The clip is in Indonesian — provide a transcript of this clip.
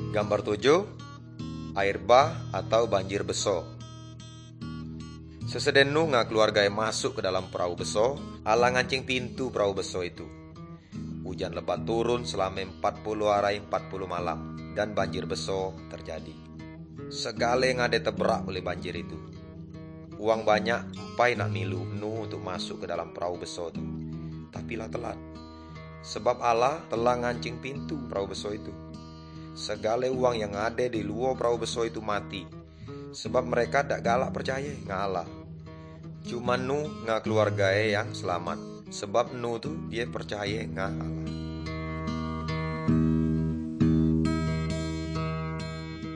Gambar 7, air bah atau banjir beso. Sesedenu keluarga yang masuk ke dalam perahu beso, ala ngancing pintu perahu beso itu. Hujan lebat turun selama 40 hari 40 malam dan banjir beso terjadi. Segala yang ada terberak oleh banjir itu. Uang banyak empai nak milu Nu untuk masuk ke dalam perahu beso itu. Tapi lah telat. Sebab Allah telah ngancing pintu perahu beso itu. Segala uang yang ada di luar perahu beso itu mati. Sebab mereka tak galak percaya ngah Allah. Cuma Nu keluarga yang selamat. Sebab Nu tu dia percaya ngah Allah.